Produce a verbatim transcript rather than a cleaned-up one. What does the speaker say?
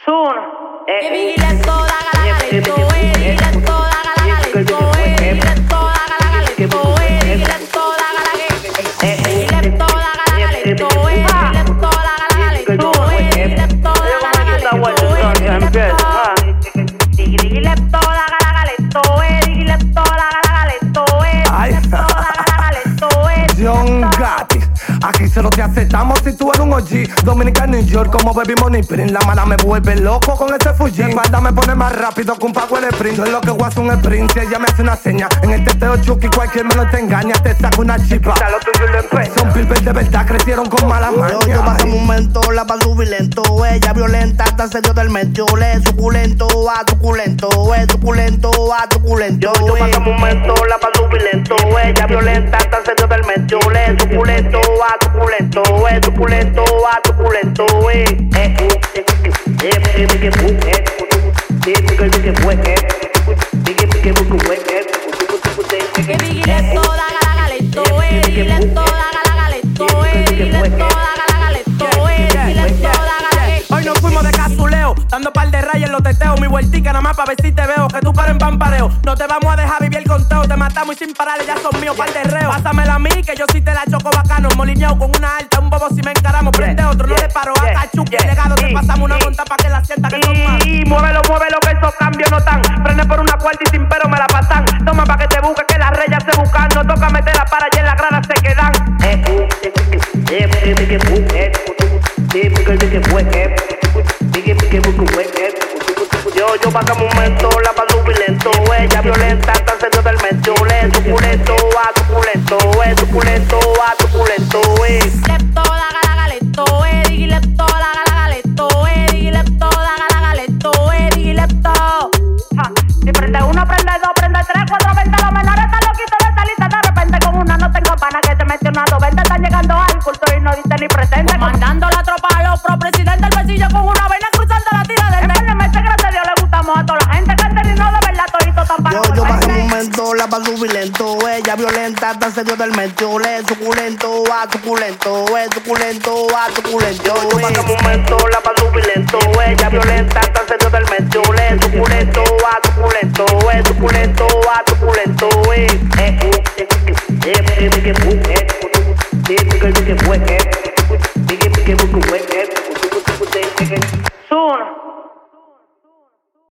Zuno. Que vigile toda gala galeto, eh, vigile toda gala galeto, eh, vigile toda gala galeto, eh, vigile toda gala galeto, vigile toda gala galeto, eh, vigile toda gala galeto, eh, vigile toda gala galeto, eh, vigile toda gala galeto, eh, vigile toda gala galeto, eh, vigile toda gala galeto, eh. John Gotti. Aquí se lo te aceptamos si tú eres un O G. Dominica, New York, como Baby Money Print. La mala me vuelve loco con ese Fuji. Mi espalda me pone más rápido que un pago de sprint. Yo es lo que voy a hacer un sprint. Si ella me hace una seña, en el teteo Chucky cualquier menos te engaña. Te saca una chipa. Lo tuyo lo empeña. Son pilpes de verdad, crecieron con mala maña. Yo, yo bajé un momento, la pa' subir lento. Ella violenta, hasta se dio del medio. Le suculento, a suculento, eh, suculento, a suculento. Yo, yo bajé un momento, la pa' subir lento. Ella violenta, hasta se dio del medio. Le suculento, a suculento, eh, suculento, a suculento, eh. Eh, eh, eh, eh, eh, eh, Que vigile toda gala galeto, eh, vigile toda gala galeto, eh, vigile toda gala galeto, eh, vigile toda gala galeto. Hoy nos fuimos de casuleo, dando par de rayas en los teteos. Mi vueltica nada más pa' ver si te veo, que tú pares en pampareo. No te vamos a dejar vivir el conteo, te matamos y sin parar, ya son míos par de reo. Pásamela a mí, que yo sí te la choco bacano. Molineado con una alta, un bobo si me encaramos. Prende otro, no le paro a Cachuque. Legado, te pasamos una monta pa' que la sienta que son más. Y muévelo, muévelo, que esos cambios no tan. Prende por una cuarta y sin pero me la pasan. Toma pa' que te busque, que las reyes se buscan. No toca meterla para allá en la grada se quedan. Eh, eh, eh, eh, eh, eh, eh, Yo, yo paso un momento, la pa' subir lento. Ella violenta, hasta se dio del medio. Le suculento, a suculento, eh, suculento, a suculento, eh. Digile toda gala galeto, eh, digile toda gala galeto, eh, digile toda gala galeto, eh, digile todo. Si prende uno, prende dos, prende tres, cuatro, veinte, los menores están loquitos de salita. De repente con una no tengo pana que te metió una dos, veinte están llegando al culto y no diste ni presente. Comandando la tropa a los pro presidentes del besillo con una vaina cruzando la tira del En vez de gracias a Dios le gustamos a toda la gente que y no de verdad todito tan Yo, yo bajé un momento, la pa' subir lento. Ella violenta, hasta se dio del medio. Le suculento, a suculento, eh, suculento, a suculento. Yo, yo bajé un momento, la pa' subir lento. Ella violenta, hasta se dio del medio. Le suculento, a suculento, eh, suculento,